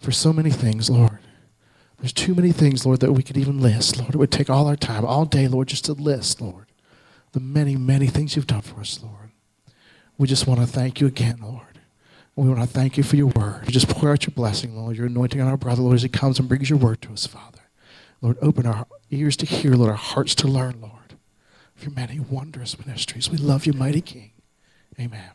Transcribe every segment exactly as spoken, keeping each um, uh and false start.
for so many things, Lord. There's too many things, Lord, that we could even list. Lord, it would take all our time, all day, Lord, just to list, Lord, the many, many things you've done for us, Lord. We just want to thank you again, Lord. We want to thank you for your word. We just pour out your blessing, Lord, your anointing on our brother, Lord, as he comes and brings your word to us, Father. Lord, open our ears to hear, Lord, our hearts to learn, Lord, of your many wondrous ministries. We love you, mighty King. Amen.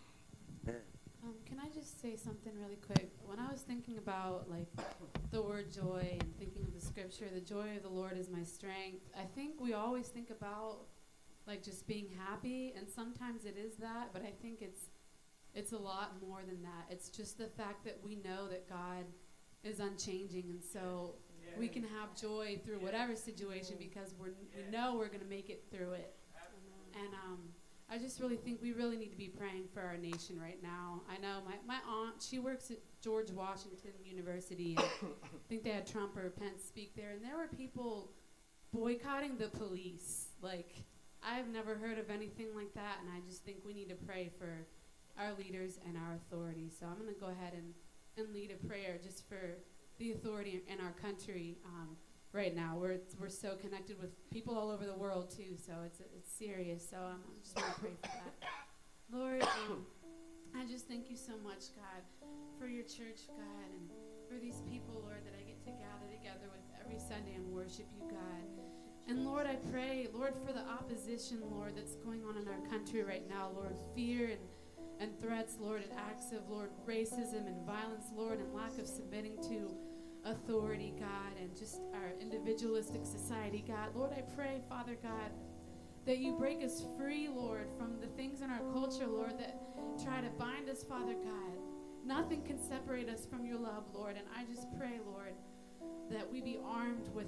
Um, can I just say something really quick? When I was thinking about, like, the word joy and thinking of the scripture, the joy of the Lord is my strength, I think we always think about, like, just being happy, and sometimes it is that, but I think it's It's a lot more than that. It's just the fact that we know that God is unchanging, and so yeah. we can have joy through yeah. whatever situation because we're, yeah. we know we're going to make it through it. Amen. And um, I just really think we really need to be praying for our nation right now. I know my, my aunt, she works at George Washington University, and I think they had Trump or Pence speak there, and there were people boycotting the police. Like, I have never heard of anything like that, and I just think we need to pray for our leaders and our authority. So I'm going to go ahead and, and lead a prayer just for the authority in our country um, right now. We're we're so connected with people all over the world too, so it's it's serious. So I'm just going to pray for that. Lord, um, I just thank you so much, God, for your church, God, and for these people, Lord, that I get to gather together with every Sunday and worship you, God. And Lord, I pray, Lord, for the opposition, Lord, that's going on in our country right now, Lord, fear and and threats, Lord, and acts of, Lord, racism and violence, Lord, and lack of submitting to authority, God, and just our individualistic society, God. Lord, I pray, Father God, that you break us free, Lord, from the things in our culture, Lord, that try to bind us, Father God. Nothing can separate us from your love, Lord, and I just pray, Lord, that we be armed with,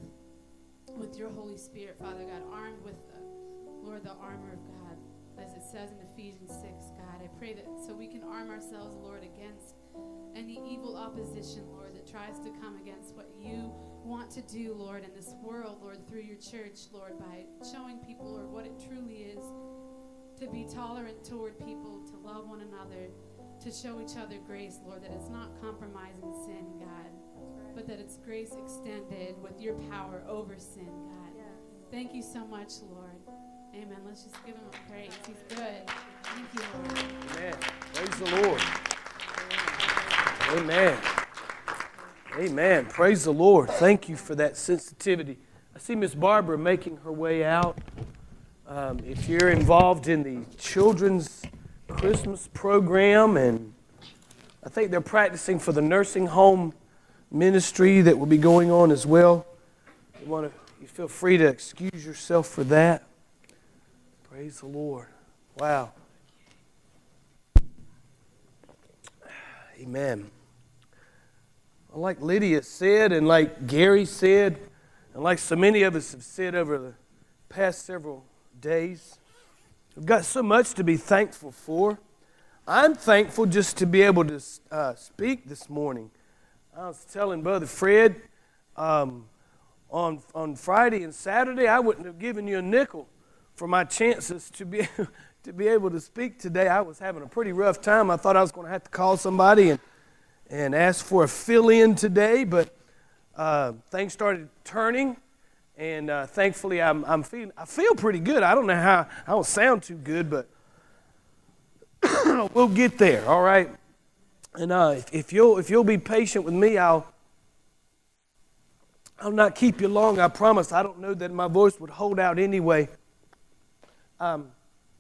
with your Holy Spirit, Father God, armed with, the, Lord, the armor of God. As it says in Ephesians six, God, I pray that so we can arm ourselves, Lord, against any evil opposition, Lord, that tries to come against what you want to do, Lord, in this world, Lord, through your church, Lord, by showing people, Lord, what it truly is to be tolerant toward people, to love one another, to show each other grace, Lord, that it's not compromising sin, God, but that it's grace extended with your power over sin, God. Yes. Thank you so much, Lord. Amen. Let's just give him a praise. He's good. Thank you, Lord. Amen. Praise the Lord. Amen. Amen. Praise the Lord. Thank you for that sensitivity. I see Miss Barbara making her way out. Um, if you're involved in the children's Christmas program, and I think they're practicing for the nursing home ministry that will be going on as well, you want to, you feel free to excuse yourself for that. Praise the Lord. Wow. Amen. Well, like Lydia said, and like Gary said, and like so many of us have said over the past several days, we've got so much to be thankful for. I'm thankful just to be able to uh, speak this morning. I was telling Brother Fred, um, on, on Friday and Saturday, I wouldn't have given you a nickel for my chances to be to be able to speak today. I was having a pretty rough time. I thought I was going to have to call somebody and and ask for a fill-in today, but uh, things started turning, and uh, thankfully I'm I'm feeling I feel pretty good. I don't know how I don't sound too good, but we'll get there. All right. And uh, if, if you'll if you'll be patient with me, I'll I'll not keep you long. I promise. I don't know that my voice would hold out anyway. Um,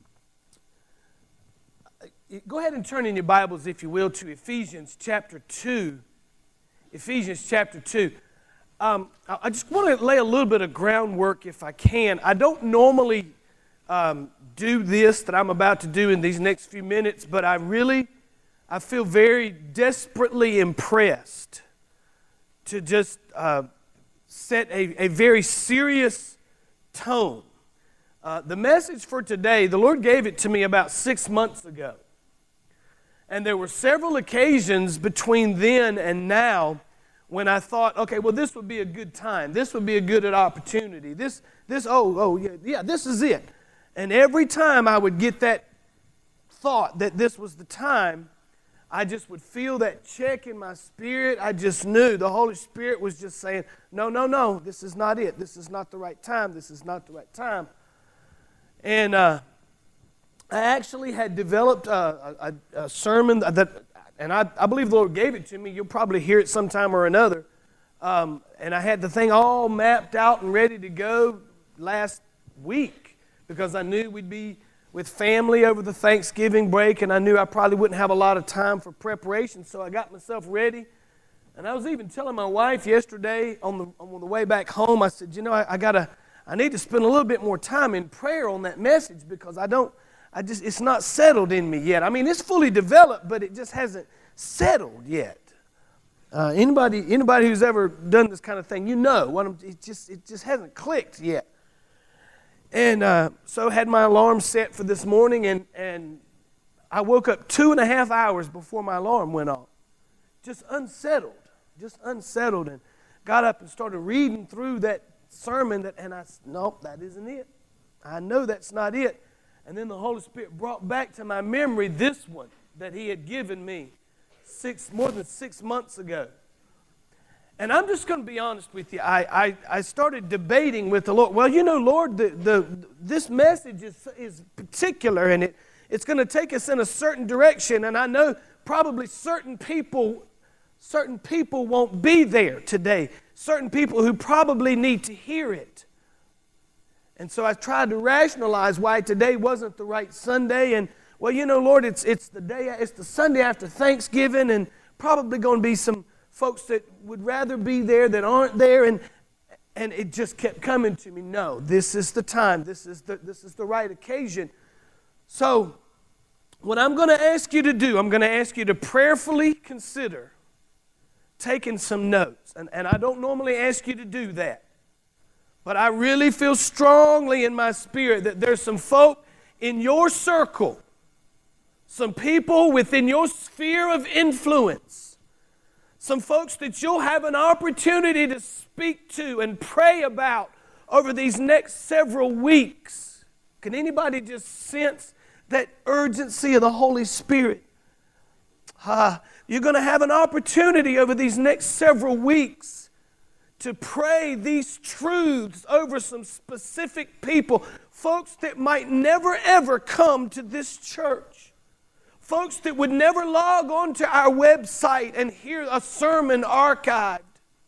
go ahead and turn in your Bibles, if you will, to Ephesians chapter two. Ephesians chapter two. Um, I just want to lay a little bit of groundwork, if I can. I don't normally um, do this that I'm about to do in these next few minutes, but I really, I feel very desperately impressed to just uh, set a, a very serious tone. Uh, the message for today, the Lord gave it to me about six months ago. And there were several occasions between then and now when I thought, okay, well, this would be a good time. This would be a good opportunity. This, this, oh, oh, yeah, yeah, this is it. And every time I would get that thought that this was the time, I just would feel that check in my spirit. I just knew the Holy Spirit was just saying, no, no, no, this is not it. This is not the right time. This is not the right time. And uh, I actually had developed a, a, a sermon that, and I, I believe the Lord gave it to me. You'll probably hear it sometime or another. Um, and I had the thing all mapped out and ready to go last week because I knew we'd be with family over the Thanksgiving break, and I knew I probably wouldn't have a lot of time for preparation, so I got myself ready. And I was even telling my wife yesterday on the on the way back home, I said, you know, I, I gotta, I need to spend a little bit more time in prayer on that message because I don't, I just, it's not settled in me yet. I mean, it's fully developed, but it just hasn't settled yet. Uh, anybody, anybody who's ever done this kind of thing, you know, what I'm, it just, it just hasn't clicked yet. And uh, so had my alarm set for this morning, and, and I woke up two and a half hours before my alarm went off. Just unsettled, just unsettled, and got up and started reading through that sermon, that, and I said, nope, that isn't it. I know that's not it. And then the Holy Spirit brought back to my memory this one that He had given me six more than six months ago. And I'm just going to be honest with you. I, I, I started debating with the Lord. Well, you know, Lord, the, the, this message is, is particular, and it, it's going to take us in a certain direction. And I know probably certain people, certain people won't be there today. Certain people who probably need to hear it. And so I tried to rationalize why today wasn't the right Sunday. And, well, you know, Lord, it's, it's, the, day, it's the Sunday after Thanksgiving, and probably going to be some folks that would rather be there that aren't there, and and it just kept coming to me. No, this is the time. This is the this is the right occasion. So, what I'm going to ask you to do, I'm going to ask you to prayerfully consider taking some notes, and and I don't normally ask you to do that, but I really feel strongly in my spirit that there's some folk in your circle, some people within your sphere of influence. Some folks that you'll have an opportunity to speak to and pray about over these next several weeks. Can anybody just sense that urgency of the Holy Spirit? Uh, you're going to have an opportunity over these next several weeks to pray these truths over some specific people, folks that might never ever come to this church. Folks that would never log on to our website and hear a sermon archived.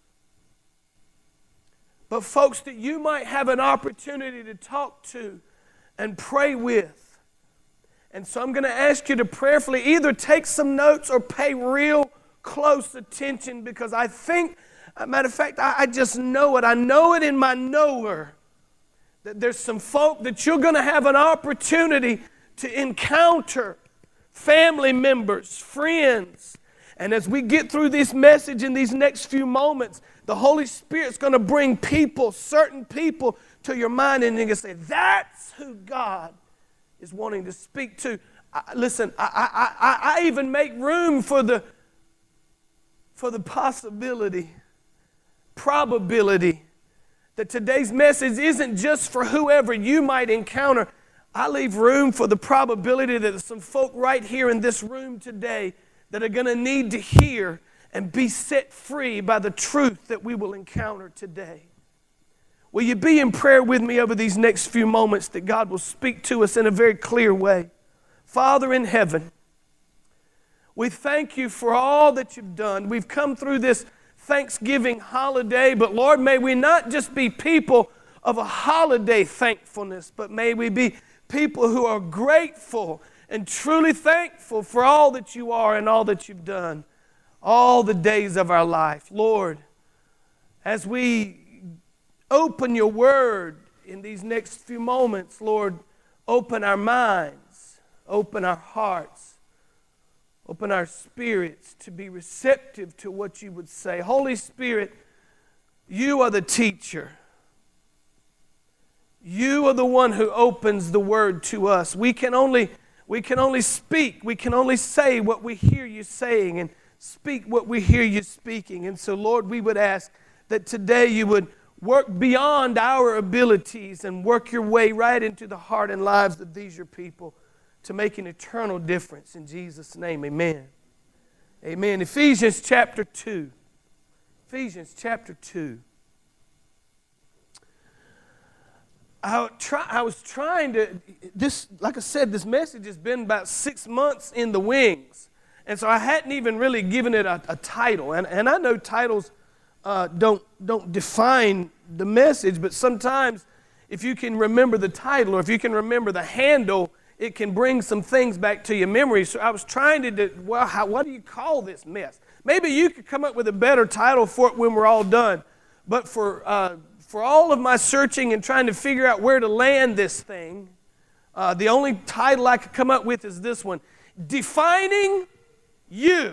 But folks that you might have an opportunity to talk to and pray with. And so I'm going to ask you to prayerfully either take some notes or pay real close attention, because I think, as a matter of fact, I, I just know it. I know it in my knower that there's some folk that you're going to have an opportunity to encounter. Family members, friends. And as we get through this message in these next few moments, the Holy Spirit's going to bring people, certain people, to your mind, and you're going to say, that's who God is wanting to speak to. I, listen, I, I, I, I even make room for the, for the possibility, probability, that today's message isn't just for whoever you might encounter. I leave room for the probability that there's some folk right here in this room today that are going to need to hear and be set free by the truth that we will encounter today. Will you be in prayer with me over these next few moments that God will speak to us in a very clear way? Father in heaven, we thank you for all that you've done. We've come through this Thanksgiving holiday, but Lord, may we not just be people of a holiday thankfulness, but may we be people who are grateful and truly thankful for all that you are and all that you've done all the days of our life. Lord, as we open your word in these next few moments, Lord, open our minds, open our hearts, open our spirits to be receptive to what you would say. Holy Spirit, you are the teacher. You are the one who opens the word to us. We can only, we can only speak. We can only say what we hear you saying and speak what we hear you speaking. And so, Lord, we would ask that today you would work beyond our abilities and work your way right into the heart and lives of these your people to make an eternal difference. In Jesus' name, amen. Amen. Ephesians chapter two. Ephesians chapter two. I, try, I was trying to, this, like I said, this message has been about six months in the wings. And so I hadn't even really given it a, a title. And, and I know titles uh, don't, don't define the message, but sometimes if you can remember the title or if you can remember the handle, it can bring some things back to your memory. So I was trying to, do, well, how, what do you call this mess? Maybe you could come up with a better title for it when we're all done. But for... Uh, For all of my searching and trying to figure out where to land this thing, uh, the only title I could come up with is this one, Defining You.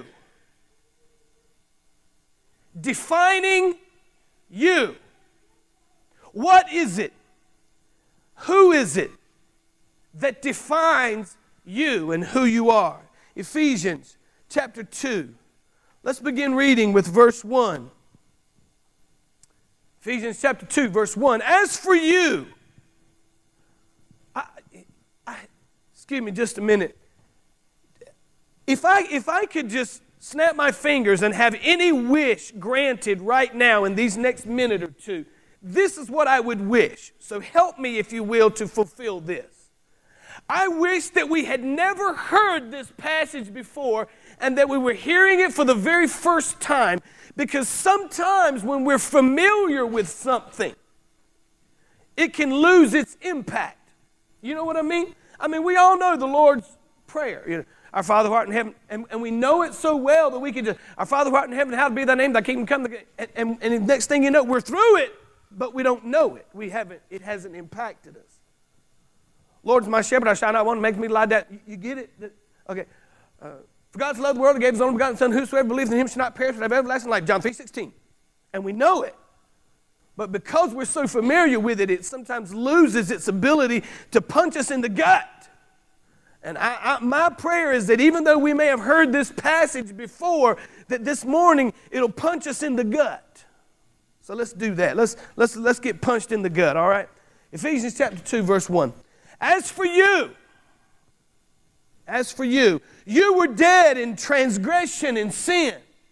Defining You. What is it? Who is it that defines you and who you are? Ephesians chapter two. Let's begin reading with verse one. Ephesians chapter two, verse one. As for you, I, I, excuse me just a minute. If I, if I could just snap my fingers and have any wish granted right now in these next minute or two, this is what I would wish. So help me, if you will, to fulfill this. I wish that we had never heard this passage before and that we were hearing it for the very first time. Because sometimes when we're familiar with something, it can lose its impact. You know what I mean? I mean, we all know the Lord's Prayer. You know, our Father who art in heaven, and, and we know it so well that we can just, our Father who art in heaven, hallowed be thy name, thy kingdom come, and, and, and the next thing you know, we're through it, but we don't know it. We haven't, it hasn't impacted us. Lord's my shepherd, I shall not want, make me lie down. You, you get it? Okay. Uh, For God so loved the world, He gave His only begotten Son, whosoever believes in Him shall not perish but have everlasting life. John three sixteen. And we know it. But because we're so familiar with it, it sometimes loses its ability to punch us in the gut. And I, I, my prayer is that even though we may have heard this passage before, that this morning it'll punch us in the gut. So let's do that. Let's, let's, let's get punched in the gut, all right? Ephesians chapter two, verse one. As for you, As for you, you were dead in transgression and sin.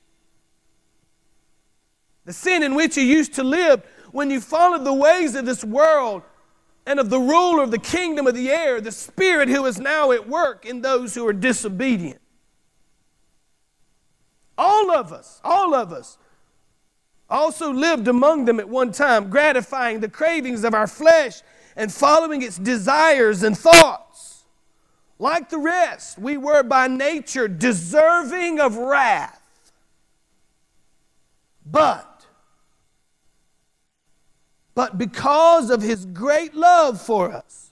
The sin in which you used to live when you followed the ways of this world and of the ruler of the kingdom of the air, the spirit who is now at work in those who are disobedient. All of us, all of us also lived among them at one time, gratifying the cravings of our flesh and following its desires and thoughts. Like the rest, we were by nature deserving of wrath. But, but because of His great love for us,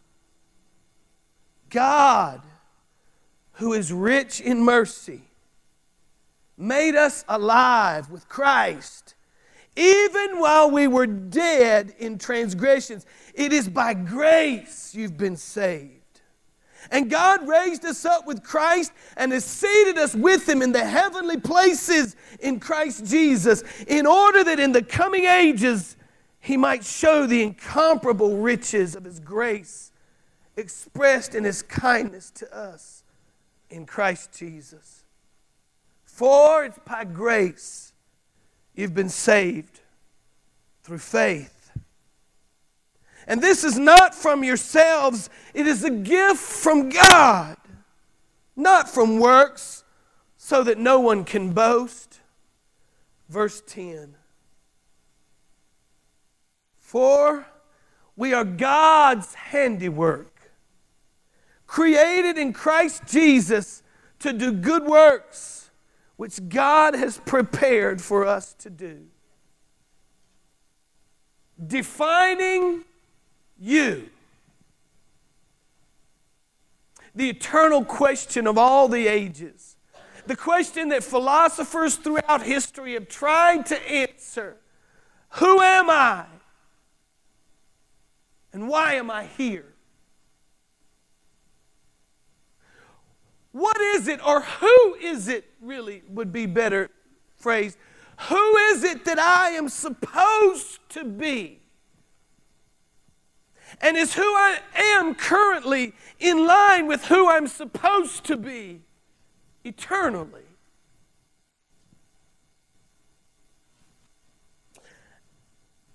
God, who is rich in mercy, made us alive with Christ, even while we were dead in transgressions. It is by grace you've been saved. And God raised us up with Christ and has seated us with Him in the heavenly places in Christ Jesus, in order that in the coming ages He might show the incomparable riches of His grace expressed in His kindness to us in Christ Jesus. For it's by grace you've been saved through faith. And this is not from yourselves, it is a gift from God, not from works, so that no one can boast. Verse ten. For we are God's handiwork, created in Christ Jesus to do good works, which God has prepared for us to do. Defining you. The eternal question of all the ages. The question that philosophers throughout history have tried to answer. Who am I? And why am I here? What is it, or who is it, really would be better phrased. Who is it that I am supposed to be? And is who I am currently in line with who I'm supposed to be eternally?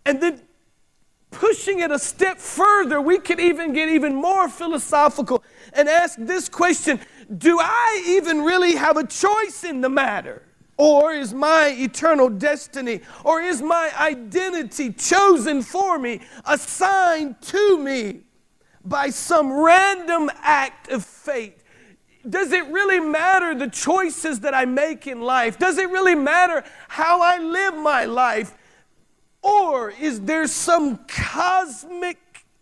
And then pushing it a step further, we could even get even more philosophical and ask this question: do I even really have a choice in the matter? Or is my eternal destiny, or is my identity chosen for me, assigned to me by some random act of fate? Does it really matter the choices that I make in life? Does it really matter how I live my life? Or is there some cosmic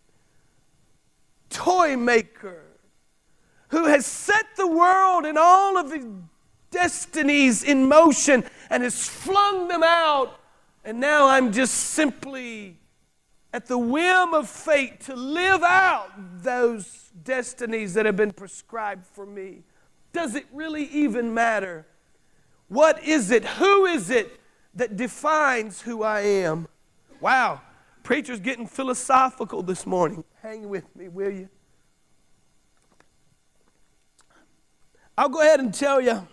toy maker who has set the world and all of its destinies in motion and has flung them out, and now I'm just simply at the whim of fate to live out those destinies that have been prescribed for me? Does it really even matter? What is it? Who is it that defines who I am? Wow, preacher's getting philosophical this morning. Hang with me, will you? I'll go ahead and tell you,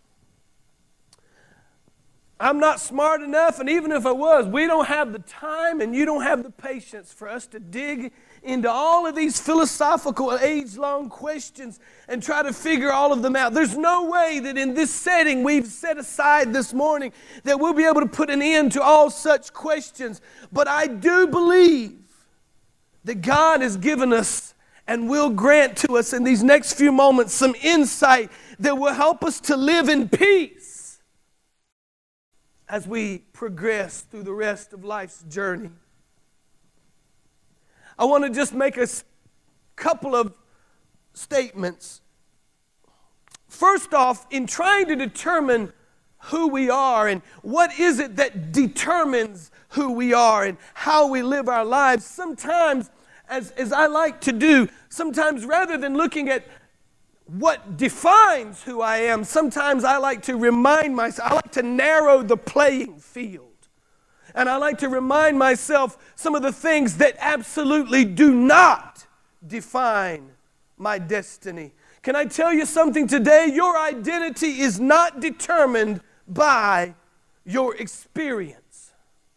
I'm not smart enough, and even if I was, we don't have the time and you don't have the patience for us to dig into all of these philosophical age-long questions and try to figure all of them out. There's no way that in this setting we've set aside this morning that we'll be able to put an end to all such questions. But I do believe that God has given us and will grant to us in these next few moments some insight that will help us to live in peace as we progress through the rest of life's journey. I want to just make a couple of statements. First off, in trying to determine who we are and what is it that determines who we are and how we live our lives, sometimes, as, as I like to do, sometimes rather than looking at what defines who I am, sometimes I like to remind myself, I like to narrow the playing field. And I like to remind myself some of the things that absolutely do not define my destiny. Can I tell you something today? Your identity is not determined by your experience.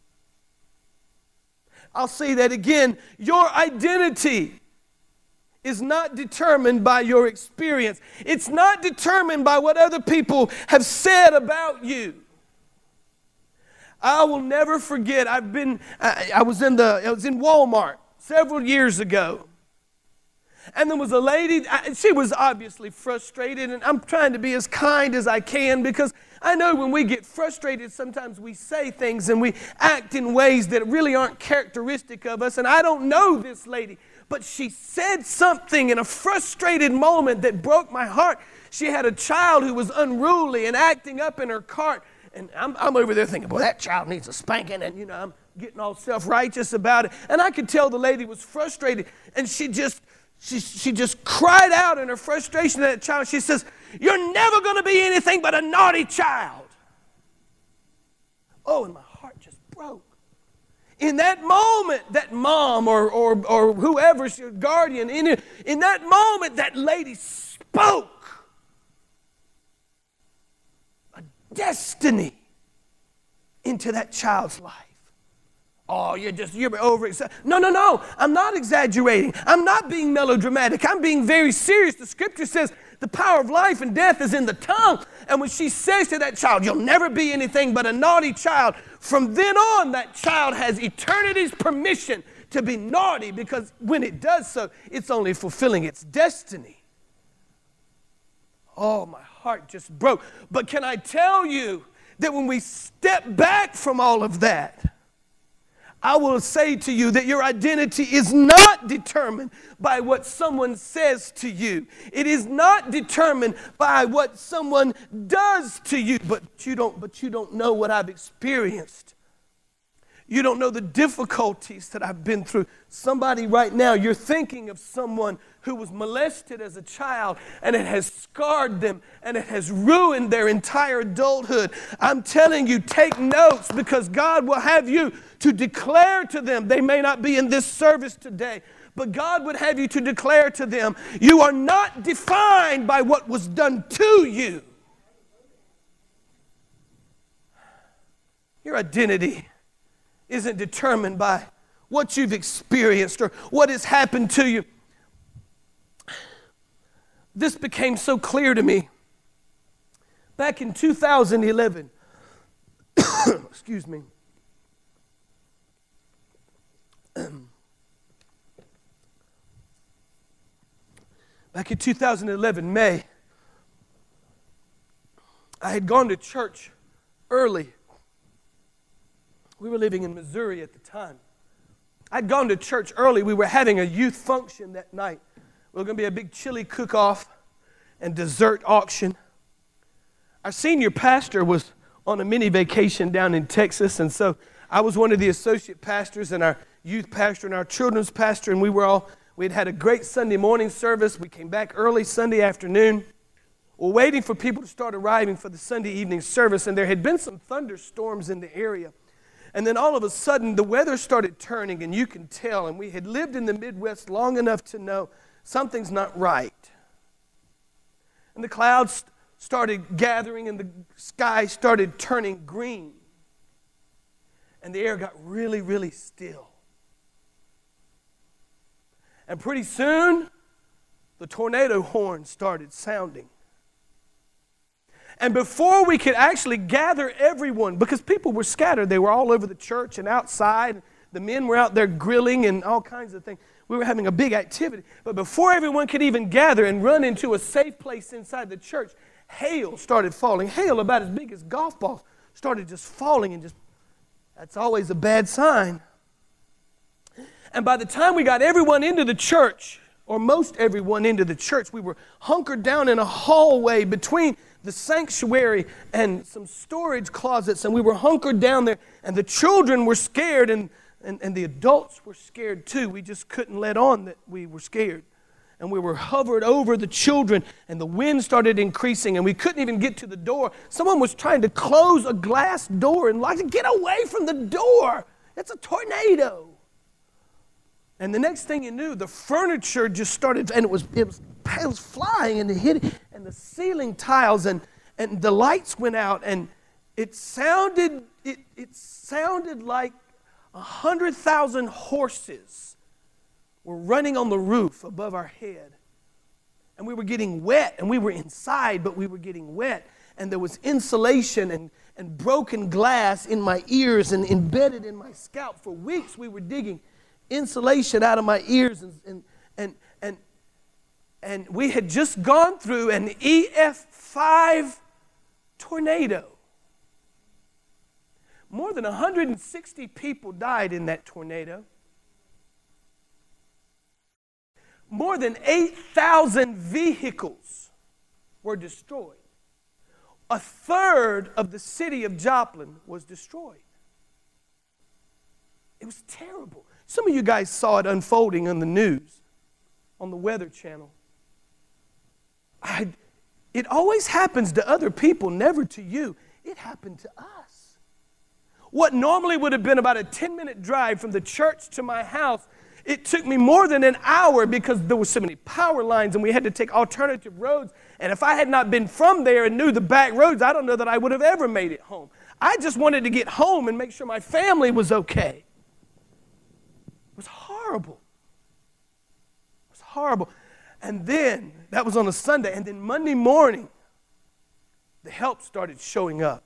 I'll say that again. Your identity is not determined by your experience. It's not determined by what other people have said about you. I will never forget, I've been, I, I was in the, I was in Walmart several years ago. And there was a lady, I, she was obviously frustrated, and I'm trying to be as kind as I can because I know when we get frustrated, sometimes we say things and we act in ways that really aren't characteristic of us. And I don't know this lady, but she said something in a frustrated moment that broke my heart. She had a child who was unruly and acting up in her cart. And I'm, I'm over there thinking, boy, that child needs a spanking. And, you know, I'm getting all self-righteous about it. And I could tell the lady was frustrated. And she just, she, she just cried out in her frustration at that child. She says, "You're never going to be anything but a naughty child." Oh, and my heart just broke. In that moment, that mom or, or, or whoever's your guardian, in, in that moment, that lady spoke destiny into that child's life. Oh, you're just, you're over exaggerating. No, no, no. I'm not exaggerating. I'm not being melodramatic. I'm being very serious. The scripture says the power of life and death is in the tongue. And when she says to that child, "You'll never be anything but a naughty child," from then on, that child has eternity's permission to be naughty, because when it does so, it's only fulfilling its destiny. Oh, my heart just broke. But can I tell you that when we step back from all of that, I will say to you that your identity is not determined by what someone says to you. It is not determined by what someone does to you. But you don't, but you don't know what I've experienced. You don't know the difficulties that I've been through. Somebody right now, you're thinking of someone who was molested as a child, and it has scarred them, and it has ruined their entire adulthood. I'm telling you, take notes, because God will have you to declare to them. They may not be in this service today, but God would have you to declare to them, you are not defined by what was done to you. Your identity isn't determined by what you've experienced or what has happened to you. This became so clear to me back in two thousand eleven. Excuse me. Back in two thousand eleven, May, I had gone to church early. We were living in Missouri at the time. I'd gone to church early. We were having a youth function that night. We were going to be a big chili cook-off and dessert auction. Our senior pastor was on a mini vacation down in Texas, and so I was one of the associate pastors and our youth pastor and our children's pastor, and we were all, we had had a great Sunday morning service. We came back early Sunday afternoon. We're waiting for people to start arriving for the Sunday evening service, and there had been some thunderstorms in the area. And then all of a sudden, the weather started turning, and you can tell, and we had lived in the Midwest long enough to know something's not right. And the clouds started gathering, and the sky started turning green. And the air got really, really still. And pretty soon, the tornado horn started sounding. And before we could actually gather everyone, because people were scattered, they were all over the church and outside. The men were out there grilling and all kinds of things. We were having a big activity. But before everyone could even gather and run into a safe place inside the church, hail started falling. Hail about as big as golf balls started just falling, and just, that's always a bad sign. And by the time we got everyone into the church, or most everyone into the church, we were hunkered down in a hallway between the sanctuary and some storage closets, and we were hunkered down there, and the children were scared, and, and, and the adults were scared too. We just couldn't let on that we were scared. And we were hovered over the children, and the wind started increasing, and we couldn't even get to the door. Someone was trying to close a glass door and like, get away from the door. It's a tornado. And the next thing you knew, the furniture just started, and it was it was, it was flying, and it hit, and the ceiling tiles, and, and the lights went out, and it sounded it it sounded like a hundred thousand horses were running on the roof above our head, and we were getting wet, and we were inside, but we were getting wet, and there was insulation and and broken glass in my ears and embedded in my scalp. For weeks we were digging insulation out of my ears, and and and and, and we had just gone through an E F five tornado. More than one hundred sixty people died in that tornado. More than eight thousand vehicles were destroyed. A third of the city of Joplin was destroyed. It was terrible. Some of you guys saw it unfolding on the news, on the Weather Channel. I, it always happens to other people, never to you. It happened to us. What normally would have been about a ten-minute drive from the church to my house, it took me more than an hour because there were so many power lines and we had to take alternative roads. And if I had not been from there and knew the back roads, I don't know that I would have ever made it home. I just wanted to get home and make sure my family was okay. It was horrible. It was horrible. And then, that was on a Sunday, and then Monday morning, the help started showing up.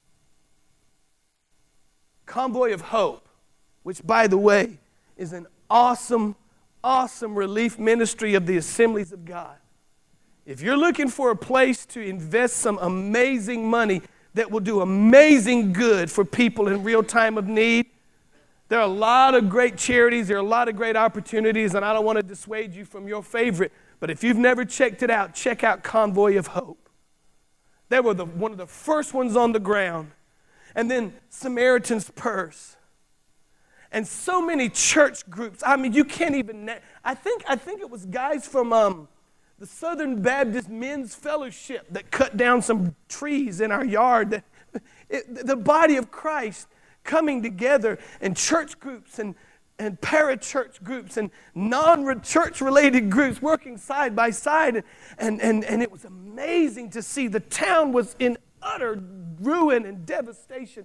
Convoy of Hope, which, by the way, is an awesome, awesome relief ministry of the Assemblies of God. If you're looking for a place to invest some amazing money that will do amazing good for people in real time of need, there are a lot of great charities, there are a lot of great opportunities, and I don't want to dissuade you from your favorite, but if you've never checked it out, check out Convoy of Hope. They were the, one of the first ones on the ground. And then Samaritan's Purse. And so many church groups. I mean, you can't even, I think I think it was guys from um, the Southern Baptist Men's Fellowship that cut down some trees in our yard. That, it, the body of Christ coming together, and church groups and, and para-church groups and non-church related groups working side by side. And, and, and it was amazing to see. The town was in utter ruin and devastation.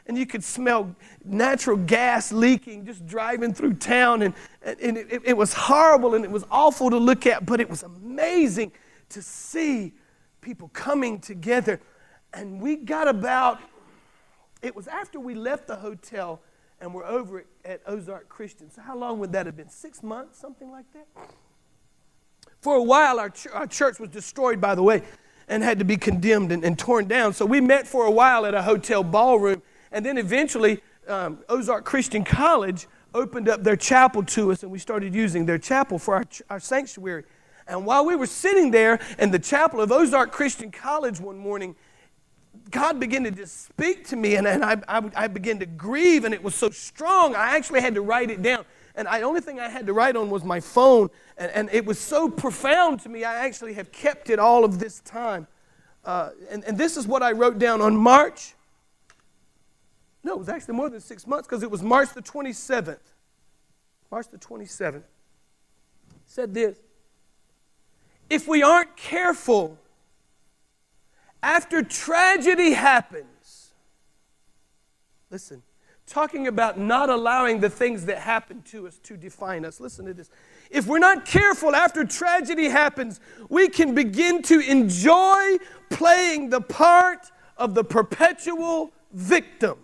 and you could smell natural gas leaking just driving through town, and, and it, it was horrible and it was awful to look at, but it was amazing to see people coming together. And we got about, it was after we left the hotel and we're over at, at Ozark Christian. So how long would that have been? Six months, something like that? For a while, our, ch- our church was destroyed, by the way, and had to be condemned and, and torn down. So we met for a while at a hotel ballroom, and then eventually um, Ozark Christian College opened up their chapel to us, and we started using their chapel for our, ch- our sanctuary. And while we were sitting there in the chapel of Ozark Christian College one morning, God began to just speak to me, and, and I, I, I began to grieve, and it was so strong, I actually had to write it down. And the only thing I had to write on was my phone, and, and it was so profound to me, I actually have kept it all of this time. Uh, and, and this is what I wrote down on March. No, it was actually more than six months, because it was March the twenty-seventh. March the twenty-seventh. It said this: if we aren't careful, after tragedy happens, listen, talking about not allowing the things that happen to us to define us. Listen to this. If we're not careful after tragedy happens, we can begin to enjoy playing the part of the perpetual victim.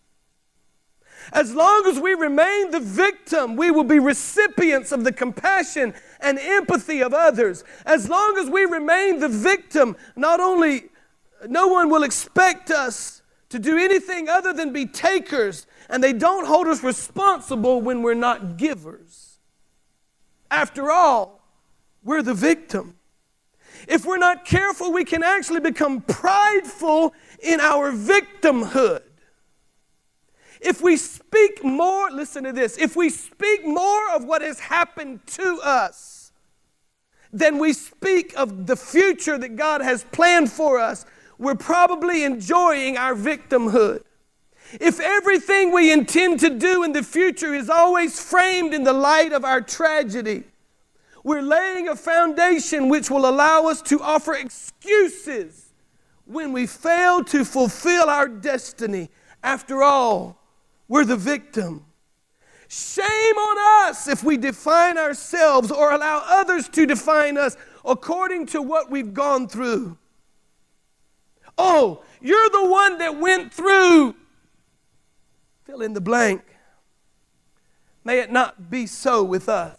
As long as we remain the victim, we will be recipients of the compassion and empathy of others. As long as we remain the victim, not only no one will expect us to do anything other than be takers, and they don't hold us responsible when we're not givers. After all, we're the victim. If we're not careful, we can actually become prideful in our victimhood. If we speak more, listen to this, if we speak more of what has happened to us than we speak of the future that God has planned for us, we're probably enjoying our victimhood. If everything we intend to do in the future is always framed in the light of our tragedy, we're laying a foundation which will allow us to offer excuses when we fail to fulfill our destiny. After all, we're the victim. Shame on us if we define ourselves or allow others to define us according to what we've gone through. Oh, you're the one that went through. Fill in the blank. May it not be so with us.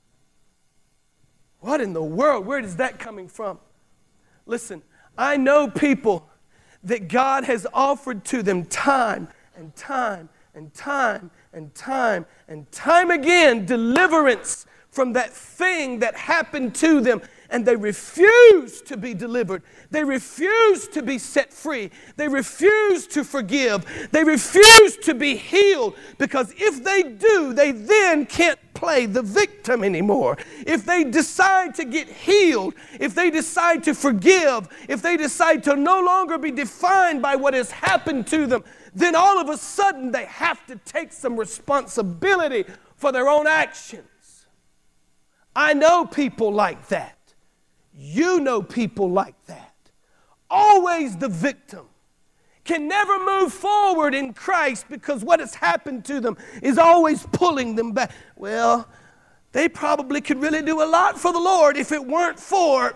What in the world? Where is that coming from? Listen, I know people that God has offered to them time and time and time and time and time again deliverance from that thing that happened to them, and they refuse to be delivered. They refuse to be set free. They refuse to forgive. They refuse to be healed, because if they do, they then can't play the victim anymore. If they decide to get healed, if they decide to forgive, if they decide to no longer be defined by what has happened to them, then all of a sudden they have to take some responsibility for their own actions. I know people like that. You know people like that. Always the victim. Can never move forward in Christ because what has happened to them is always pulling them back. Well, they probably could really do a lot for the Lord if it weren't for,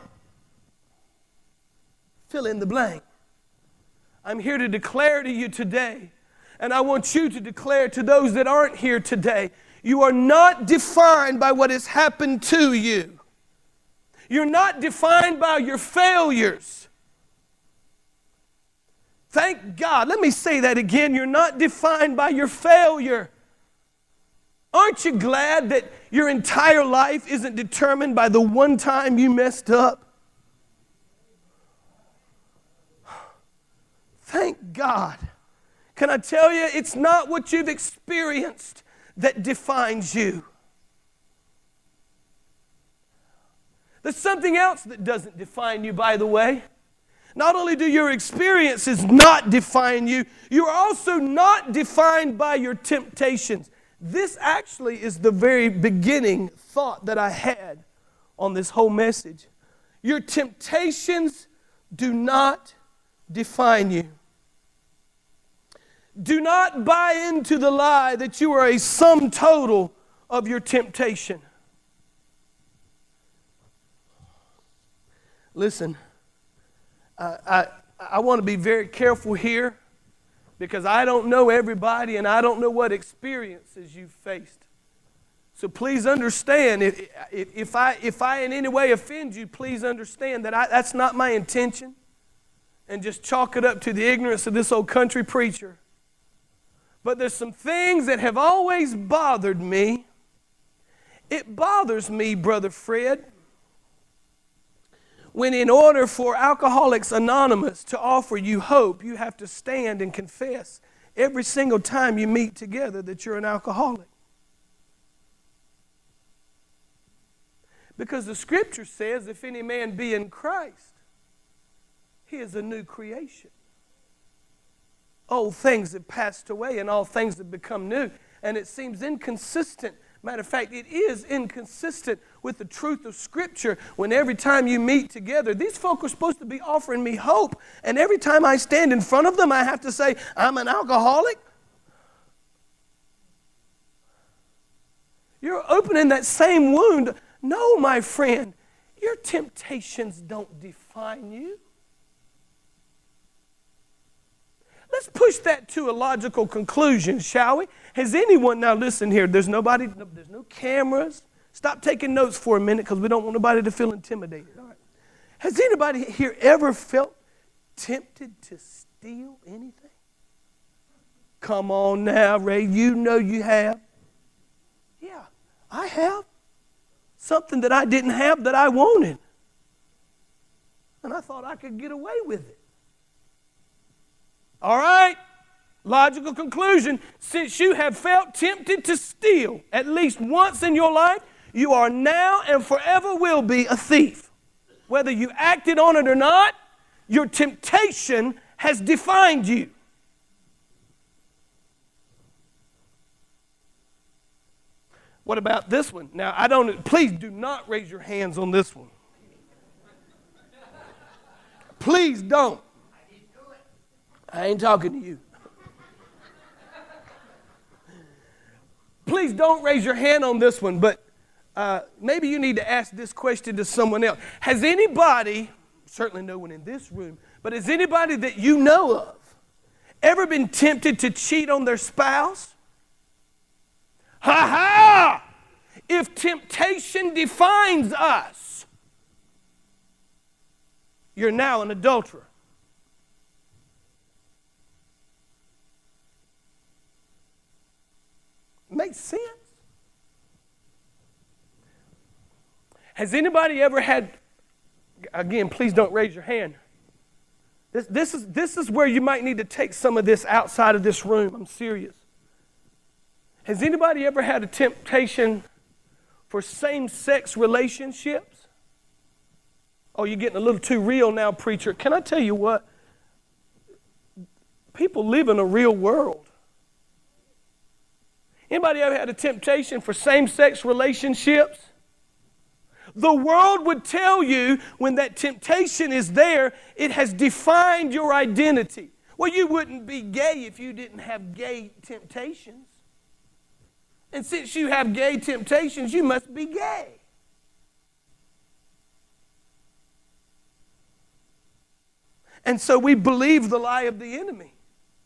fill in the blank. I'm here to declare to you today, and I want you to declare to those that aren't here today, you are not defined by what has happened to you. You're not defined by your failures. Thank God. Let me say that again. You're not defined by your failure. Aren't you glad that your entire life isn't determined by the one time you messed up? Thank God. Can I tell you, it's not what you've experienced that defines you. There's something else that doesn't define you, by the way. Not only do your experiences not define you, you are also not defined by your temptations. This actually is the very beginning thought that I had on this whole message. Your temptations do not define you. Do not buy into the lie that you are a sum total of your temptation. Listen, I, I, I want to be very careful here because I don't know everybody and I don't know what experiences you've faced. So please understand, if, if, I, if I in any way offend you, please understand that I, that's not my intention. And just chalk it up to the ignorance of this old country preacher. But there's some things that have always bothered me. It bothers me, Brother Fred, when in order for Alcoholics Anonymous to offer you hope, you have to stand and confess every single time you meet together that you're an alcoholic. Because the Scripture says, if any man be in Christ, he is a new creation. Old things have passed away and all things have become new. And it seems inconsistent. Matter of fact, it is inconsistent with the truth of Scripture when every time you meet together, these folk are supposed to be offering me hope. And every time I stand in front of them, I have to say, I'm an alcoholic. You're opening that same wound. No, my friend, your temptations don't define you. Let's push that to a logical conclusion, shall we? Has anyone, now listen here, there's nobody, there's no cameras. Stop taking notes for a minute because we don't want nobody to feel intimidated. All right. Has anybody here ever felt tempted to steal anything? Come on now, Ray, you know you have. Yeah, I have. Something that I didn't have that I wanted. And I thought I could get away with it. All right, logical conclusion. Since you have felt tempted to steal at least once in your life, you are now and forever will be a thief. Whether you acted on it or not, your temptation has defined you. What about this one? Now, I don't, please do not raise your hands on this one. Please don't. I ain't talking to you. Please don't raise your hand on this one, but uh, maybe you need to ask this question to someone else. Has anybody, certainly no one in this room, but has anybody that you know of ever been tempted to cheat on their spouse? Ha ha! If temptation defines us, you're now an adulterer. Makes sense. Has anybody ever had, again, please don't raise your hand. This, this, is, this is where you might need to take some of this outside of this room. I'm serious. Has anybody ever had a temptation for same-sex relationships? Oh, you're getting a little too real now, preacher. Can I tell you what? People live in a real world. Anybody ever had a temptation for same-sex relationships? The world would tell you when that temptation is there, it has defined your identity. Well, you wouldn't be gay if you didn't have gay temptations. And since you have gay temptations, you must be gay. And so we believe the lie of the enemy.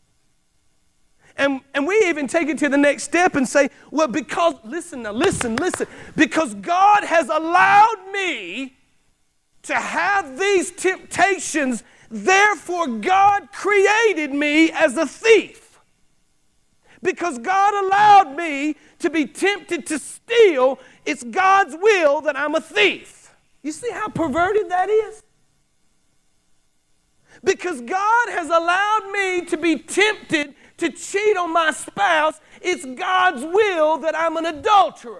And, and we even take it to the next step and say, well, because, listen now, listen, listen, because God has allowed me to have these temptations, therefore God created me as a thief. Because God allowed me to be tempted to steal, it's God's will that I'm a thief. You see how perverted that is? Because God has allowed me to be tempted to cheat on my spouse, it's God's will that I'm an adulterer.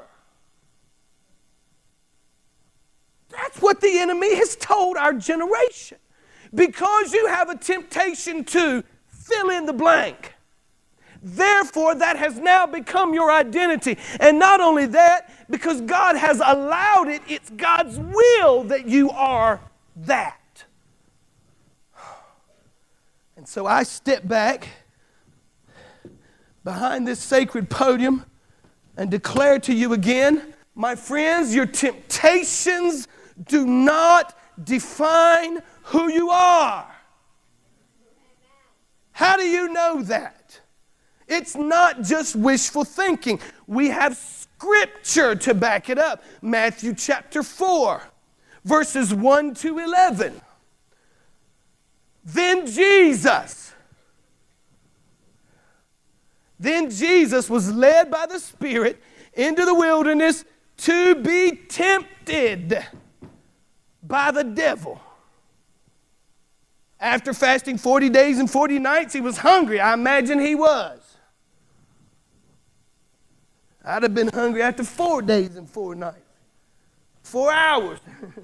That's what the enemy has told our generation. Because you have a temptation to fill in the blank, therefore that has now become your identity. And not only that, because God has allowed it, it's God's will that you are that. And so I step back behind this sacred podium and declare to you again, my friends, your temptations do not define who you are. How do you know that? It's not just wishful thinking. We have scripture to back it up. Matthew chapter four, verses one to eleven. Then Jesus, then Jesus was led by the Spirit into the wilderness to be tempted by the devil. After fasting forty days and forty nights, he was hungry. I imagine he was. I'd have been hungry after four days and four nights. Four hours.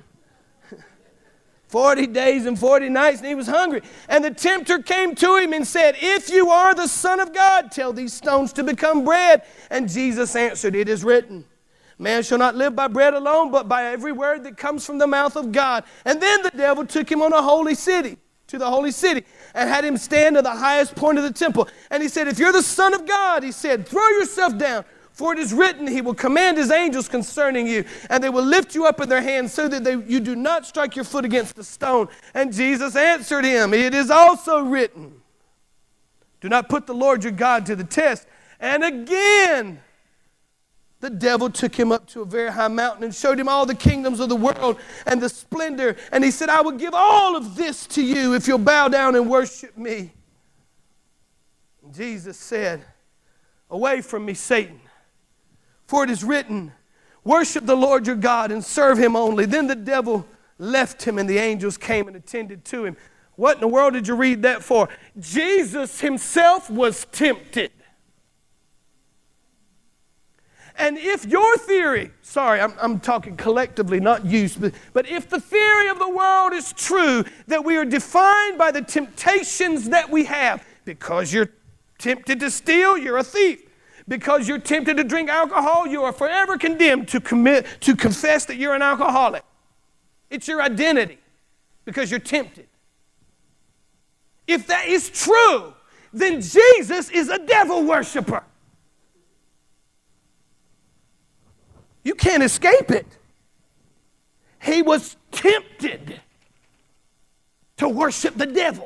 Forty days and forty nights, and he was hungry. And the tempter came to him and said, if you are the Son of God, tell these stones to become bread. And Jesus answered, it is written, man shall not live by bread alone, but by every word that comes from the mouth of God. And then the devil took him on a holy city, to the holy city, and had him stand at the highest point of the temple. And he said, if you're the Son of God, he said, throw yourself down. For it is written, he will command his angels concerning you, and they will lift you up in their hands so that they, you do not strike your foot against the stone. And Jesus answered him, it is also written, do not put the Lord your God to the test. And again, the devil took him up to a very high mountain and showed him all the kingdoms of the world and the splendor. And he said, I will give all of this to you if you'll bow down and worship me. And Jesus said, away from me, Satan. For it is written, worship the Lord your God and serve him only. Then the devil left him and the angels came and attended to him. What in the world did you read that for? Jesus himself was tempted. And if your theory, sorry, I'm, I'm talking collectively, not you, but, but if the theory of the world is true, that we are defined by the temptations that we have, because you're tempted to steal, you're a thief. Because you're tempted to drink alcohol, you are forever condemned to commit, to confess that you're an alcoholic. It's your identity because you're tempted. If that is true, then Jesus is a devil worshiper. You can't escape it. He was tempted to worship the devil.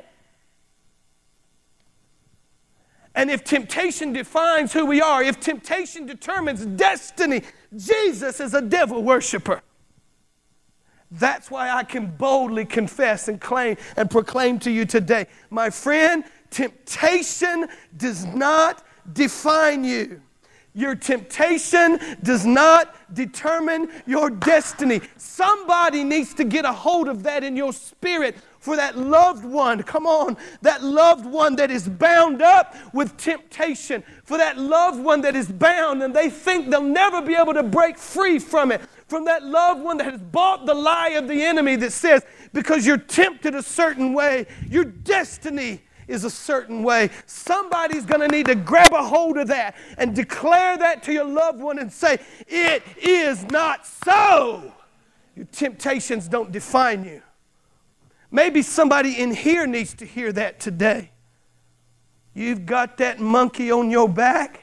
And if temptation defines who we are, if temptation determines destiny, Jesus is a devil worshiper. That's why I can boldly confess and claim and proclaim to you today, my friend, temptation does not define you. Your temptation does not determine your destiny. Somebody needs to get a hold of that in your spirit. For that loved one, come on, that loved one that is bound up with temptation, for that loved one that is bound and they think they'll never be able to break free from it, from that loved one that has bought the lie of the enemy that says, because you're tempted a certain way, your destiny is a certain way. Somebody's going to need to grab a hold of that and declare that to your loved one and say, it is not so. Your temptations don't define you. Maybe somebody in here needs to hear that today. You've got that monkey on your back.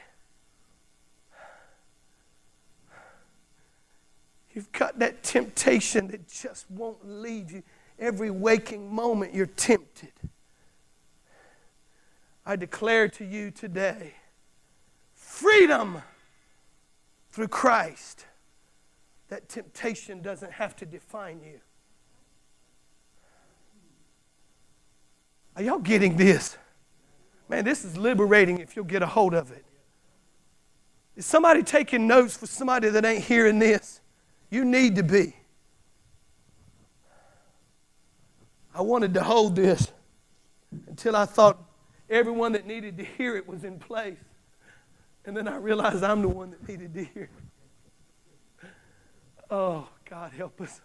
You've got that temptation that just won't leave you. Every waking moment you're tempted. I declare to you today, freedom through Christ. That temptation doesn't have to define you. Are y'all getting this? Man, this is liberating if you'll get a hold of it. Is somebody taking notes for somebody that ain't hearing this? You need to be. I wanted to hold this until I thought everyone that needed to hear it was in place. And then I realized I'm the one that needed to hear it. Oh, God help us.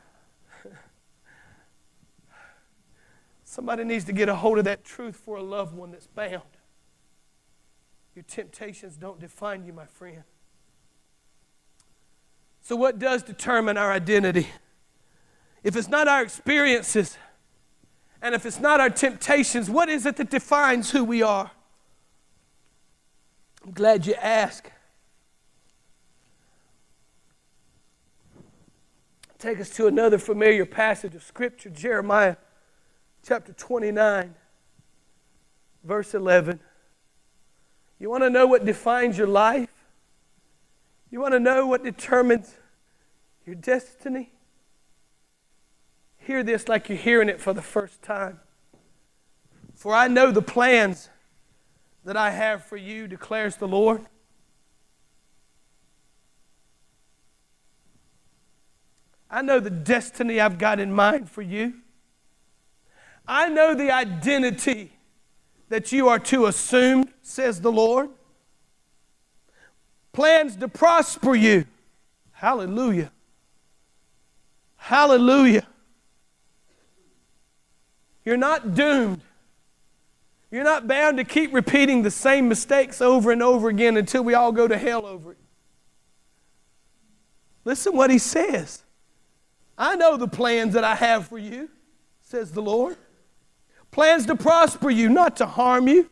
Somebody needs to get a hold of that truth for a loved one that's bound. Your temptations don't define you, my friend. So what does determine our identity? If it's not our experiences, and if it's not our temptations, what is it that defines who we are? I'm glad you asked. Take us to another familiar passage of Scripture, Jeremiah chapter twenty-nine, verse eleven. You want to know what defines your life? You want to know what determines your destiny? Hear this like you're hearing it for the first time. For I know the plans that I have for you, declares the Lord. I know the destiny I've got in mind for you. I know the identity that you are to assume, says the Lord. Plans to prosper you. Hallelujah. Hallelujah. You're not doomed. You're not bound to keep repeating the same mistakes over and over again until we all go to hell over it. Listen what he says. I know the plans that I have for you, says the Lord. Plans to prosper you, not to harm you.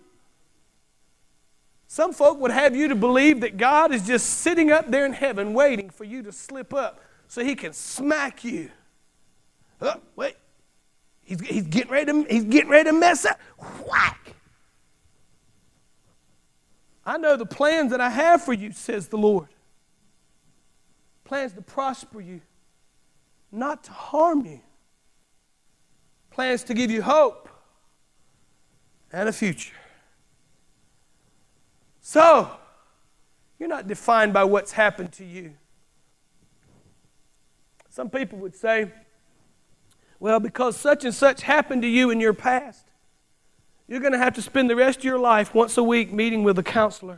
Some folk would have you to believe that God is just sitting up there in heaven waiting for you to slip up so he can smack you. Oh, wait. He's, he's, getting ready to, he's getting ready to mess up. Whack. I know the plans that I have for you, says the Lord. Plans to prosper you, not to harm you. Plans to give you hope and a future. So, you're not defined by what's happened to you. Some people would say, well, because such and such happened to you in your past, you're going to have to spend the rest of your life once a week meeting with a counselor.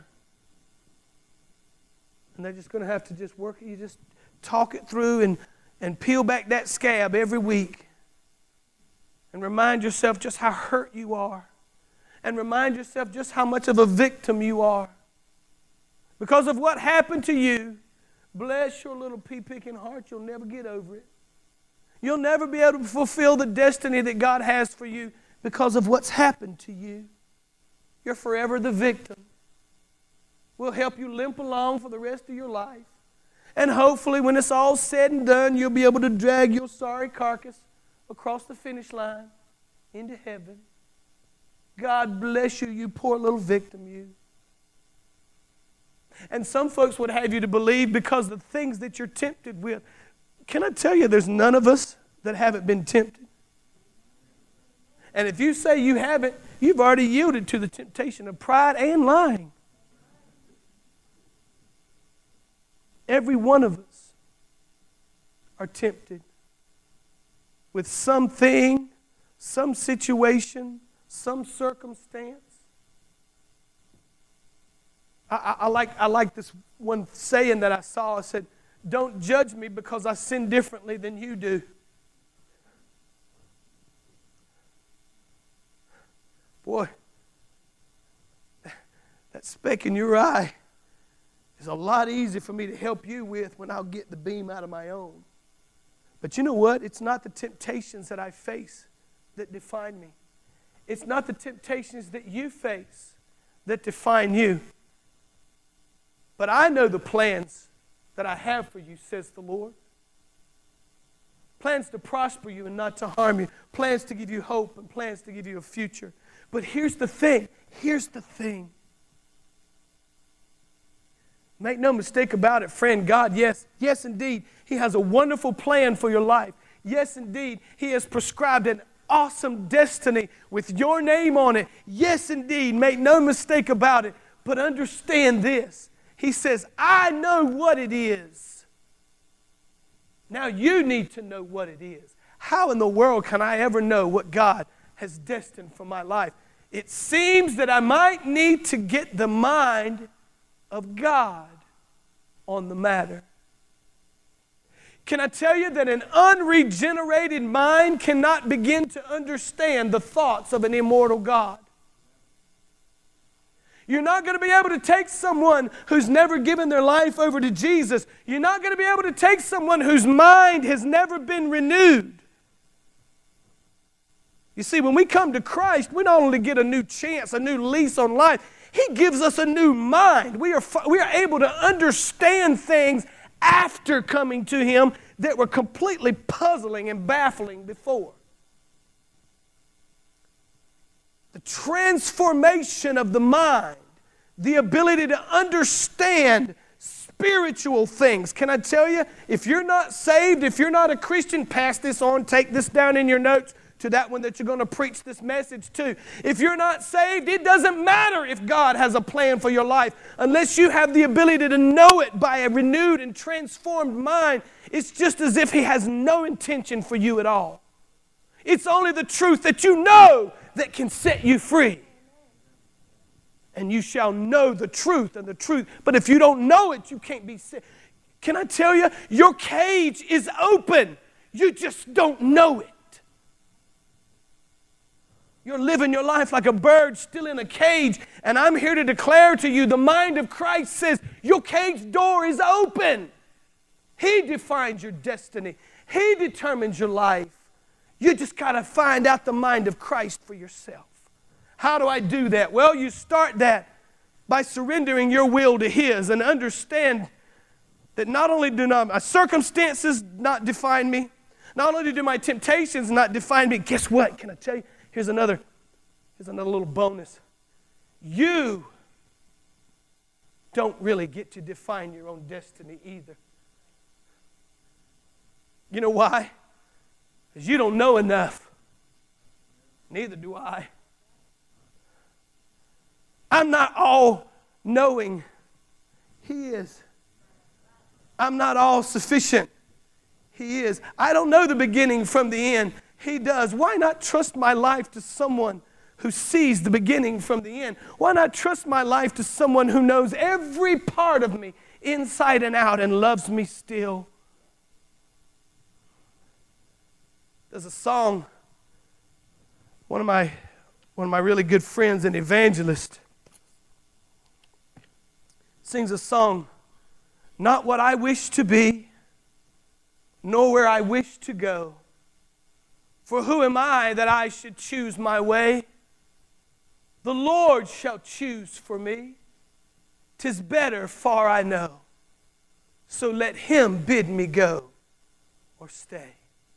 And they're just going to have to just work, you just talk it through and, and peel back that scab every week. And remind yourself just how hurt you are. And remind yourself just how much of a victim you are. Because of what happened to you, bless your little pea-picking heart, you'll never get over it. You'll never be able to fulfill the destiny that God has for you because of what's happened to you. You're forever the victim. We'll help you limp along for the rest of your life. And hopefully when it's all said and done, you'll be able to drag your sorry carcass across the finish line into heaven. God bless you, you poor little victim, you. And some folks would have you to believe because of the things that you're tempted with. Can I tell you, there's none of us that haven't been tempted. And if you say you haven't, you've already yielded to the temptation of pride and lying. Every one of us are tempted with something, some situation, some circumstance. I, I, I, like, I like this one saying that I saw. I said, don't judge me because I sin differently than you do. Boy, that speck in your eye is a lot easier for me to help you with when I'll get the beam out of my own. But you know what? It's not the temptations that I face that define me. It's not the temptations that you face that define you. But I know the plans that I have for you, says the Lord. Plans to prosper you and not to harm you. Plans to give you hope and plans to give you a future. But here's the thing. Here's the thing. Make no mistake about it, friend. God, yes, yes indeed, He has a wonderful plan for your life. Yes indeed, He has prescribed an awesome destiny with your name on it. Yes indeed, make no mistake about it. But understand this. He says, I know what it is. Now you need to know what it is. How in the world can I ever know what God has destined for my life? It seems that I might need to get the mind of God on the matter. Can I tell you that an unregenerated mind cannot begin to understand the thoughts of an immortal God? You're not going to be able to take someone who's never given their life over to Jesus. You're not going to be able to take someone whose mind has never been renewed. You see, when we come to Christ, we not only get a new chance, a new lease on life, He gives us a new mind. We are, we are able to understand things after coming to Him that were completely puzzling and baffling before. The transformation of the mind, the ability to understand spiritual things. Can I tell you, if you're not saved, if you're not a Christian, pass this on, take this down in your notes to that one that you're going to preach this message to. If you're not saved, it doesn't matter if God has a plan for your life. Unless you have the ability to know it by a renewed and transformed mind, it's just as if He has no intention for you at all. It's only the truth that you know that can set you free. And you shall know the truth and the truth. But if you don't know it, you can't be set. Can I tell you, your cage is open. You just don't know it. You're living your life like a bird still in a cage. And I'm here to declare to you, the mind of Christ says, your cage door is open. He defines your destiny. He determines your life. You just got to find out the mind of Christ for yourself. How do I do that? Well, you start that by surrendering your will to His and understand that not only do not, my circumstances not define me, not only do my temptations not define me, guess what? Can I tell you? Here's another, here's another little bonus. You don't really get to define your own destiny either. You know why? Because you don't know enough. Neither do I. I'm not all knowing. He is. I'm not all sufficient. He is. I don't know the beginning from the end. He does. Why not trust my life to someone who sees the beginning from the end? Why not trust my life to someone who knows every part of me inside and out and loves me still? There's a song, one of my, one of my really good friends, an evangelist, sings a song, not what I wish to be, nor where I wish to go. For who am I that I should choose my way? The Lord shall choose for me. 'Tis better far I know. So let Him bid me go or stay.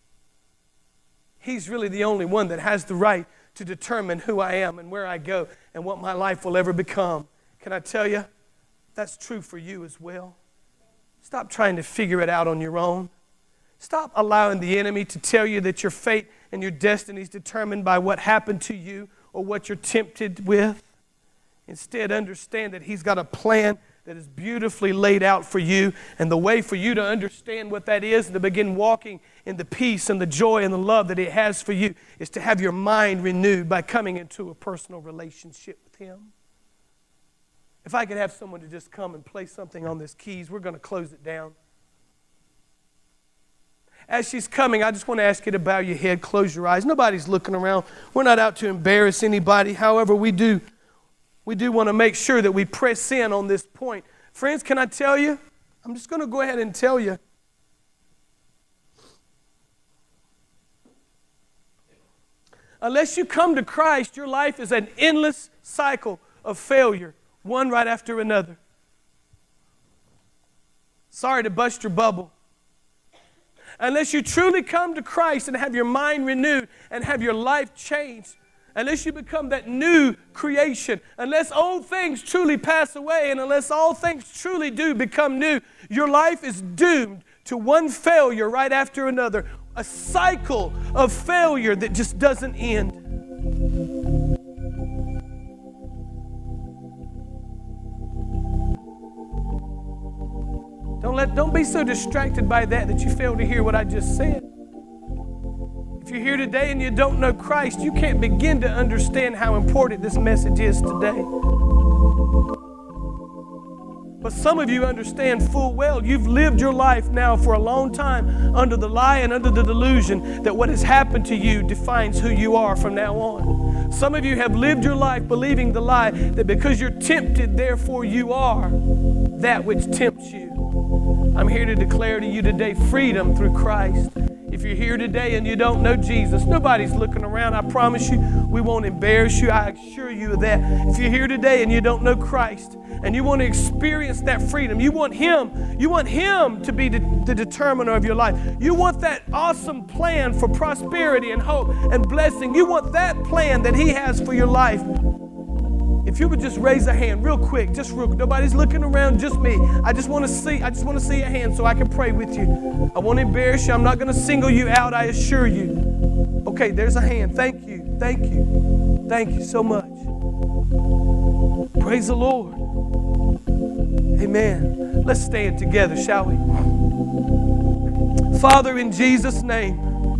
He's really the only one that has the right to determine who I am and where I go and what my life will ever become. Can I tell you, that's true for you as well. Stop trying to figure it out on your own. Stop allowing the enemy to tell you that your fate and your destiny is determined by what happened to you or what you're tempted with. Instead, understand that He's got a plan that is beautifully laid out for you, and the way for you to understand what that is and to begin walking in the peace and the joy and the love that He has for you is to have your mind renewed by coming into a personal relationship with Him. If I could have someone to just come and play something on this keys, we're going to close it down. As she's coming, I just want to ask you to bow your head, close your eyes. Nobody's looking around. We're not out to embarrass anybody. However, we do, we do want to make sure that we press in on this point. Friends, can I tell you? I'm just going to go ahead and tell you. Unless you come to Christ, your life is an endless cycle of failure, one right after another. Sorry to bust your bubble. Unless you truly come to Christ and have your mind renewed and have your life changed, unless you become that new creation, unless old things truly pass away and unless all things truly do become new, your life is doomed to one failure right after another, a cycle of failure that just doesn't end. Don't let, don't be so distracted by that that you fail to hear what I just said. If you're here today and you don't know Christ, you can't begin to understand how important this message is today. But some of you understand full well you've lived your life now for a long time under the lie and under the delusion that what has happened to you defines who you are from now on. Some of you have lived your life believing the lie that because you're tempted, therefore you are that which tempts you. I'm here to declare to you today freedom through Christ. If you're here today and you don't know Jesus, nobody's looking around. I promise you, we won't embarrass you. I assure you of that. If you're here today and you don't know Christ and you want to experience that freedom, you want Him, you want Him to be the, the determiner of your life. You want that awesome plan for prosperity and hope and blessing. You want that plan that He has for your life. If you would just raise a hand real quick, just real quick. Nobody's looking around, just me. I just want to see, I just want to see a hand so I can pray with you. I won't embarrass you. I'm not going to single you out, I assure you. Okay, there's a hand. Thank you. Thank you. Thank you so much. Praise the Lord. Amen. Let's stand together, shall we? Father, in Jesus' name,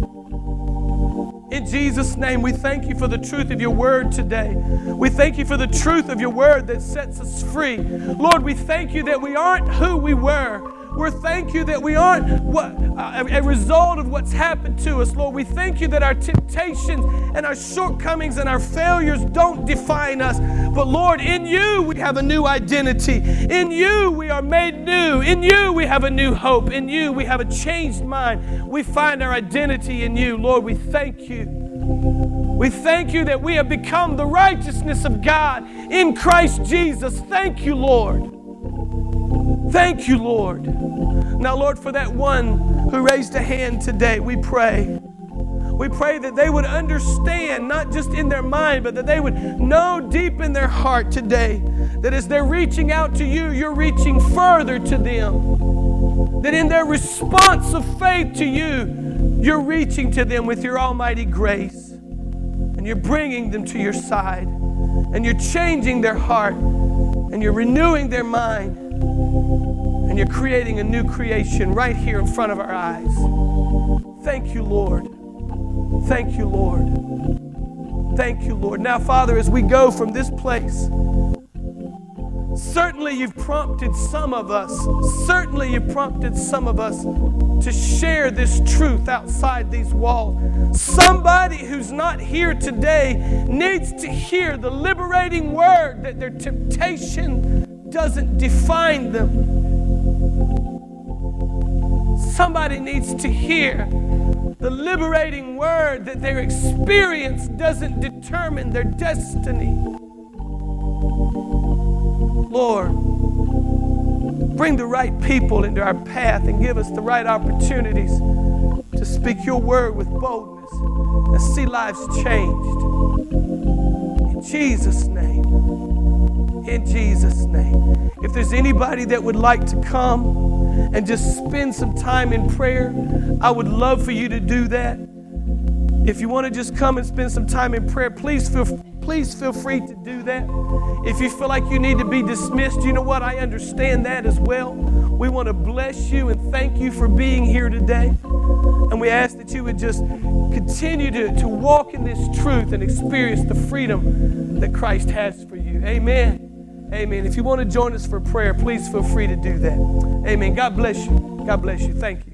in Jesus' name, we thank you for the truth of your word today. We thank you for the truth of your word that sets us free. Lord, we thank you that we aren't who we were. We thank you that we aren't what, uh, a result of what's happened to us. Lord, we thank you that our temptations and our shortcomings and our failures don't define us. But Lord, in you we have a new identity. In you we are made new. In you we have a new hope. In you we have a changed mind. We find our identity in you. Lord, we thank you. We thank you that we have become the righteousness of God in Christ Jesus. Thank you, Lord. Thank you, Lord. Now, Lord, for that one who raised a hand today, we pray. We pray that they would understand, not just in their mind, but that they would know deep in their heart today that as they're reaching out to you, you're reaching further to them. That in their response of faith to you, you're reaching to them with your almighty grace. And you're bringing them to your side. And you're changing their heart. And you're renewing their mind. And you're creating a new creation right here in front of our eyes. Thank you, Lord. Thank you, Lord. Thank you, Lord. Now, Father, as we go from this place, certainly you've prompted some of us, certainly you've prompted some of us to share this truth outside these walls. Somebody who's not here today needs to hear the liberating word that their temptation doesn't define them. Somebody needs to hear the liberating word that their experience doesn't determine their destiny. Lord, bring the right people into our path and give us the right opportunities to speak your word with boldness and see lives changed. In Jesus' name. In Jesus' name. If there's anybody that would like to come and just spend some time in prayer, I would love for you to do that. If you want to just come and spend some time in prayer, please feel please feel free to do that. If you feel like you need to be dismissed, you know what? I understand that as well. We want to bless you and thank you for being here today. And we ask that you would just continue to, to walk in this truth and experience the freedom that Christ has for you. Amen. Amen. If you want to join us for prayer, please feel free to do that. Amen. God bless you. God bless you. Thank you.